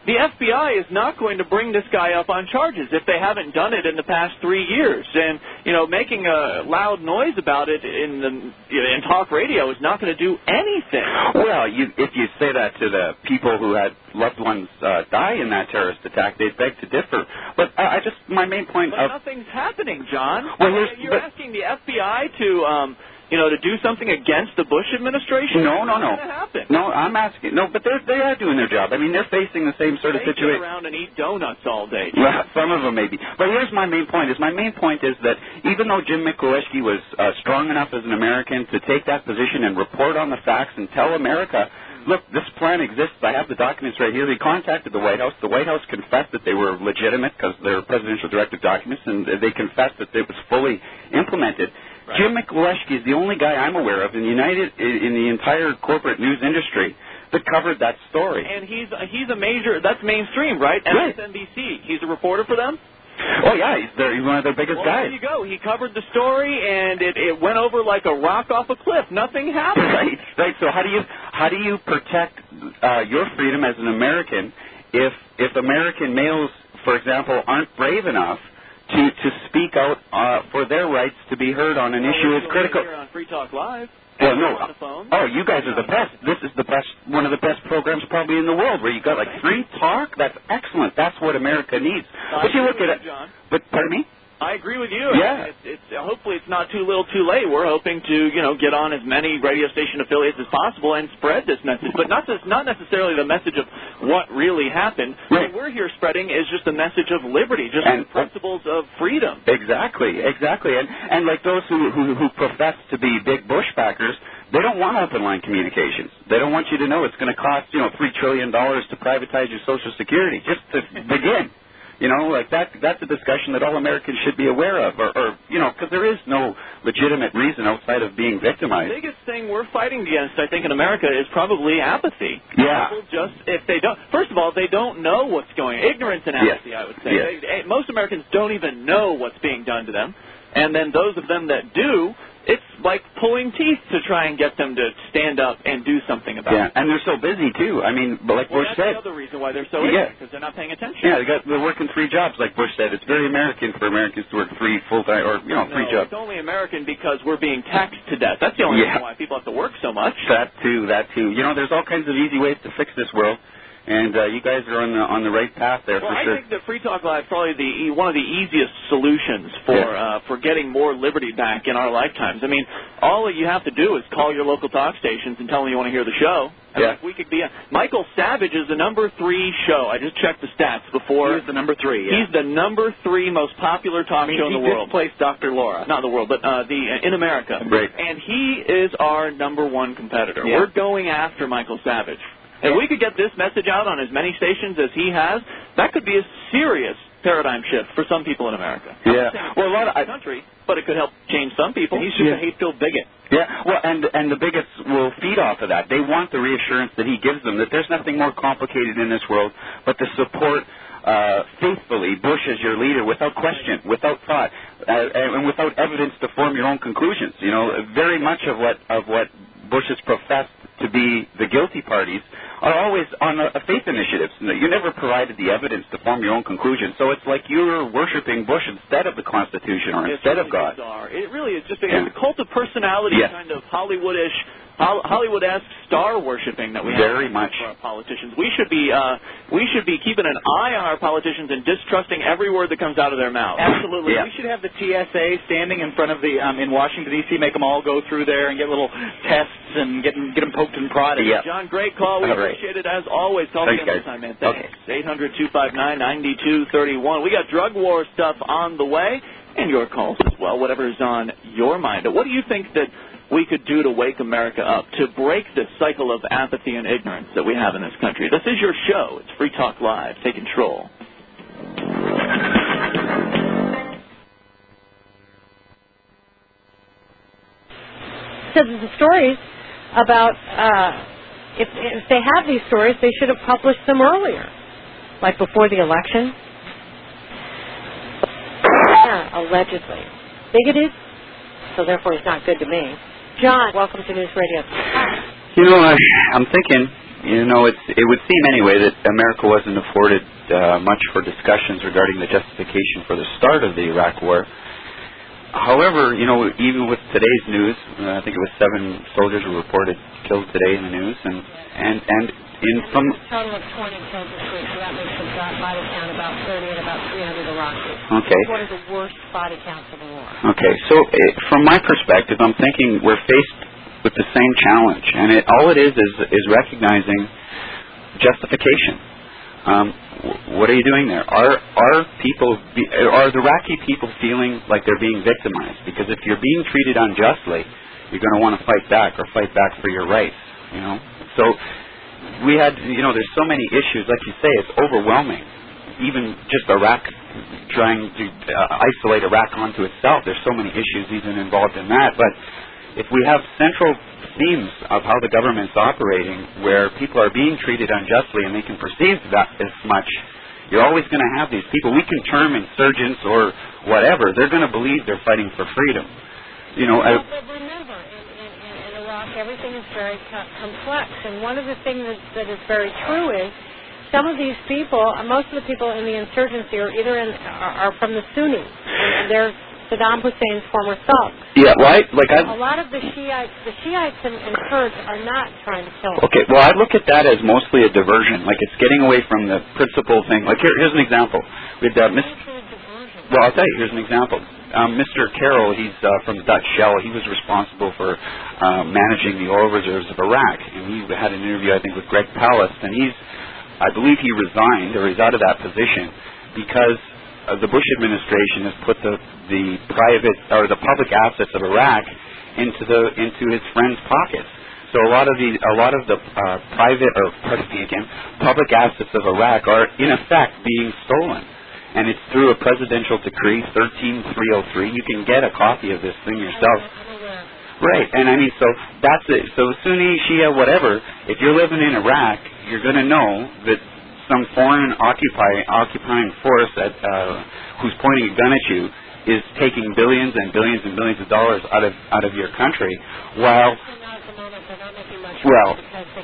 the F B I is not going to bring this guy up on charges if they haven't done it in the past three years. And, you know, making a loud noise about it in the in talk radio is not going to do anything. Well, you, if you say that to the people who had loved ones uh, die in that terrorist attack, they'd beg to differ. But I, I just, my main point but of... nothing's happening, John. Well, here's, You're but, asking the F B I to... Um, You know, to do something against the Bush administration? No, no, no. What's going to happen? No, I'm asking. No, but they're, they are doing their job. I mean, they're facing the same sort of they situation. They sit around and eat donuts all day. Well, some of them maybe. But here's my main point. Is my main point is that even though Jim Mikuleski was uh, strong enough as an American to take that position and report on the facts and tell America, look, this plan exists. I have the documents right here. They contacted the White House. The White House confessed that they were legitimate because they're presidential directive documents, and they confessed that it was fully implemented. Right. Jim Mikuleski is the only guy I'm aware of in the United in the entire corporate news industry that covered that story. And he's he's a major. That's mainstream, right? Right. M S N B C. He's a reporter for them. Oh yeah, he's, their, he's one of their biggest well, guys. There you go. He covered the story, and it, it went over like a rock off a cliff. Nothing happened. Right, right. So how do you how do you protect uh, your freedom as an American if if American males, for example, aren't brave enough to to speak out uh, for their rights to be heard on an well, issue as critical? Here on Free Talk Live. Well, no. On the phone. Oh, you guys are the best. This is the best, one of the best programs probably in the world, where you got like free talk. That's excellent. That's what America needs. I but you look at you, it. John. But pardon me. I agree with you. Yeah. It's, it's, hopefully it's not too little too late. We're hoping to, you know, get on as many radio station affiliates as possible and spread this message, but not just, not necessarily the message of what really happened. Right. What we're here spreading is just a message of liberty, just and, the principles of freedom. Exactly, exactly. And and like those who, who, who profess to be big Bush backers, they don't want open-line communications. They don't want you to know it's going to cost, you know, three trillion dollars to privatize your Social Security, just to begin. You know, like that, that's a discussion that all Americans should be aware of, or, or you know, because there is no legitimate reason outside of being victimized. The biggest thing we're fighting against, I think, in America is probably apathy. Yeah. People just, if they don't, first of all, they don't know what's going on. Ignorance and apathy, yes. I would say. Yes. They, most Americans don't even know what's being done to them. And then those of them that do, it's like pulling teeth to try and get them to stand up and do something about yeah. it. And they're so busy, too. I mean, like well, Bush that's said. That's the other reason why they're so yeah. ignorant, because they're not paying attention. Yeah, they got, they're working three jobs, like Bush said. It's very American for Americans to work three full-time, or, you know, three no, jobs. It's only American because we're being taxed to death. That's the only yeah. reason why people have to work so much. That, too, that, too. You know, there's all kinds of easy ways to fix this world. And uh, you guys are on the on the right path there well, for I sure. I think that Free Talk Live is probably the one of the easiest solutions for yeah. uh, for getting more liberty back in our lifetimes. I mean, all that you have to do is call your local talk stations and tell them you want to hear the show. I yeah. mean, if we could be a, Michael Savage is the number three show. I just checked the stats before. He's the number three. Yeah. He's the number three most popular talk I mean, show in the he world. displaced Doctor Laura. Not the world, but uh, the uh, in America. Right. And he is our number one competitor. Yeah. We're going after Michael Savage. If we could get this message out on as many stations as he has, that could be a serious paradigm shift for some people in America. Yeah. Well, a lot of the country, but it could help change some people. He's just yeah. a hate-filled bigot. Yeah. Well, and and the bigots will feed off of that. They want the reassurance that he gives them that there's nothing more complicated in this world but to support uh, faithfully Bush as your leader without question, without thought, uh, and without evidence to form your own conclusions. You know, very much of what of what Bush has professed to be the guilty parties are always on a, a faith initiatives. You never provided the evidence to form your own conclusion. So it's like you're worshiping Bush instead of the Constitution or it's instead really of God. Bizarre. It really is just a, yeah. it's a cult of personality, yes. kind of Hollywoodish, Hollywood-esque star worshiping that we Very have much. for our politicians. We should be uh, we should be keeping an eye on our politicians and distrusting every word that comes out of their mouth. Absolutely. Yeah. We should have the T S A standing in front of the um, in Washington D C, make them all go through there and get little tests and get get them poked and prodded. Yeah. John, great call. We all right. appreciate it as always. Call Thanks, again guys. this time, man. Thanks. Okay. eight hundred, two five nine, nine two three one. We got drug war stuff on the way, and your calls as well. Whatever is on your mind. What do you think that we could do to wake America up, to break this cycle of apathy and ignorance that we have in this country? This is your show. It's Free Talk Live. Take control. So the stories about, uh, if, if they have these stories, they should have published them earlier, like before the election. Yeah, allegedly. Bigoted, so therefore he's not good to me. John, welcome to News Radio. You know, I, I'm thinking, you know, it's, it would seem anyway that America wasn't afforded uh, much for discussions regarding the justification for the start of the Iraq War. However, you know, even with today's news, uh, I think it was seven soldiers were reported killed today in the news, and and and in from a total of twenty killed this week. So that makes the body count about thirty and about three hundred Iraqis. Okay. One of the worst body counts of the war. Okay, so uh, from my perspective, I'm thinking we're faced with the same challenge, and it, all it is is is recognizing justification. Um, what are you doing there? Are are people be, are the Iraqi people feeling like they're being victimized? Because if you're being treated unjustly, you're going to want to fight back or fight back for your rights. You know, so we had you know there's so many issues. Like you say, it's overwhelming. Even just Iraq trying to uh, isolate Iraq onto itself. There's so many issues even involved in that. But if we have central themes of how the government's operating where people are being treated unjustly and they can perceive that as much, you're always going to have these people. We can term insurgents or whatever. They're going to believe they're fighting for freedom. You know, well, but remember, in, in, in Iraq, everything is very co- complex. And one of the things that, that is very true is some of these people, most of the people in the insurgency are either in, are, are from the Sunnis, and they're Saddam Hussein's former thugs. Yeah, right. Like I, a lot of the Shiites, the Shiites and, and Kurds are not trying to kill them. Okay, well, I look at that as mostly a diversion. Like it's getting away from the principal thing. Like here, here's an example. With uh, Mister Well, I'll tell you. Here's an example. Um, Mister Carroll, he's uh, from the Dutch Shell. He was responsible for uh, managing the oil reserves of Iraq, and he had an interview, I think, with Greg Palast, and he's, I believe, he resigned or he's out of that position because. Uh, the Bush administration has put the the private or the public assets of Iraq into the into its friends' pockets. So a lot of the a lot of the uh, private or pardon me again public assets of Iraq are in effect being stolen, and it's through a presidential decree thirteen three oh three. You can get a copy of this thing yourself. Right, and I mean, so that's it. So Sunni, Shia, whatever. If you're living in Iraq, you're going to know that. Some foreign occupy, occupying force that, uh, who's pointing a gun at you is taking billions and billions and billions of dollars out of out of your country, while well,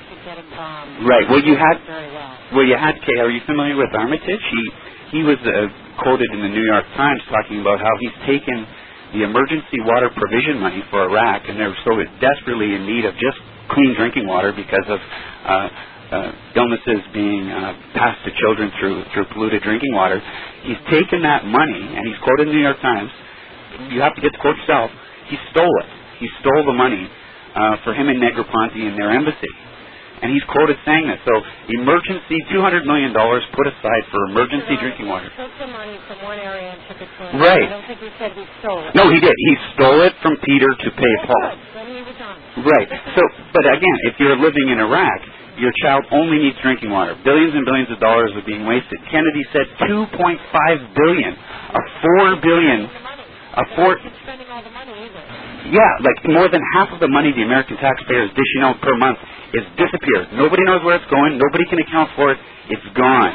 right. Well, you had well, you had. Kay, are you familiar with Armitage? He he was uh, quoted in the New York Times talking about how he's taken the emergency water provision money for Iraq, and they're so desperately in need of just clean drinking water because of. Uh, Uh, illnesses being uh, passed to children through through polluted drinking water. He's taken that money, and he's quoted in the New York Times. You have to get the quote yourself. He stole it. He stole the money uh, for him and Negroponte in their embassy. And he's quoted saying this. So emergency, two hundred million dollars put aside for emergency so, drinking water. He took the money from one area and took it to another. Right. I don't think he said he stole it. No, he did. He stole it from Peter to pay oh, Paul. Good. Then he was on. Right. So, but again, if you're living in Iraq, your child only needs drinking water. Billions and billions of dollars are being wasted. Kennedy said two point five billion dollars, a four billion dollars, a four. Spending all the money either. Yeah, like more than half of the money the American taxpayer is dishing out per month is disappeared. Nobody knows where it's going. Nobody can account for it. It's gone.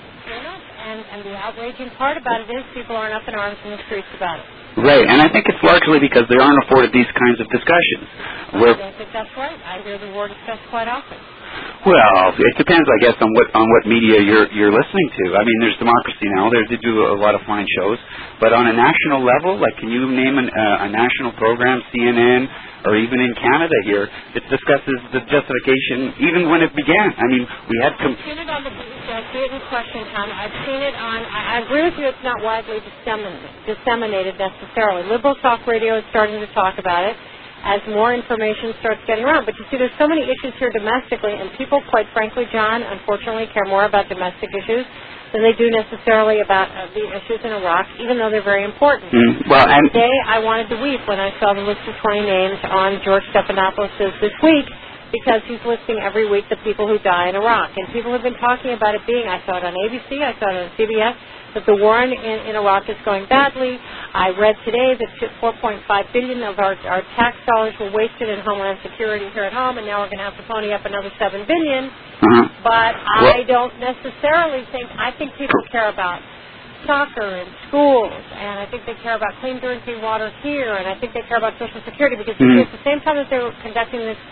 And, and the outraging part about it is people aren't up in arms in the streets about it. Right, and I think it's largely because they aren't afforded these kinds of discussions. Where, I don't think that's right. I hear the war discussed quite often. Well, it depends, I guess, on what on what media you're you're listening to. I mean, there's Democracy Now. They do a lot of fine shows, but on a national level, like, can you name an, uh, a national program, C N N, or even in Canada here, that discusses the justification even when it began? I mean, we had. Com- I've seen it on the I see it in question time. I've seen it on. I, I agree with you. It's not widely disseminated, disseminated necessarily. Liberal talk radio is starting to talk about it as more information starts getting around. But you see, there's so many issues here domestically, and people, quite frankly, John, unfortunately, care more about domestic issues than they do necessarily about uh, the issues in Iraq, even though they're very important. Mm, well, and today I wanted to weep when I saw the list of twenty names on George Stephanopoulos' This Week, because he's listing every week the people who die in Iraq. And people have been talking about it being, I saw it on A B C, I saw it on C B S, that the war in, in Iraq is going badly. I read today that four point five billion dollars of our, our tax dollars were wasted in Homeland Security here at home, and now we're going to have to pony up another seven billion dollars. uh-huh. But well, I don't necessarily think, I think people care about soccer and schools, and I think they care about clean drinking water here, and I think they care about Social Security, because mm-hmm. at the same time that they were conducting this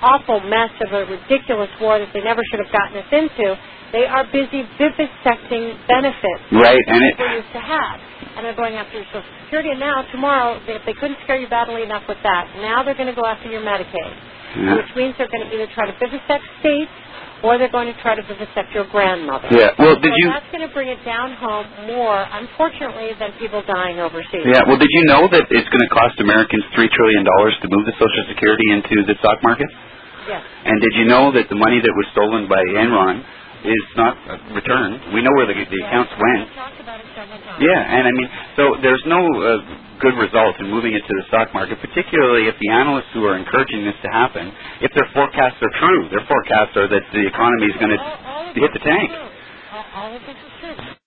awful mess of a ridiculous war that they never should have gotten us into, they are busy vivisecting benefits right, and it we used to have. And they're going after your Social Security. And now, tomorrow, if they couldn't scare you badly enough with that, now they're going to go after your Medicaid, yeah. which means they're going to either try to vivisect states or they're going to try to vivisect your grandmother. Yeah, well, did so you... that's going to bring it down home more, unfortunately, than people dying overseas. Yeah, well, did you know that it's going to cost Americans three trillion dollars to move the Social Security into the stock market? Yes. And did you know that the money that was stolen by Enron is not returned? We know where the, the yes, accounts went. I've talked about it several times. Yeah, and I mean, so there's no uh, good result in moving it to the stock market, particularly if the analysts who are encouraging this to happen, if their forecasts are true. Their forecasts are that the economy is going to hit the tank. All, all of this is true.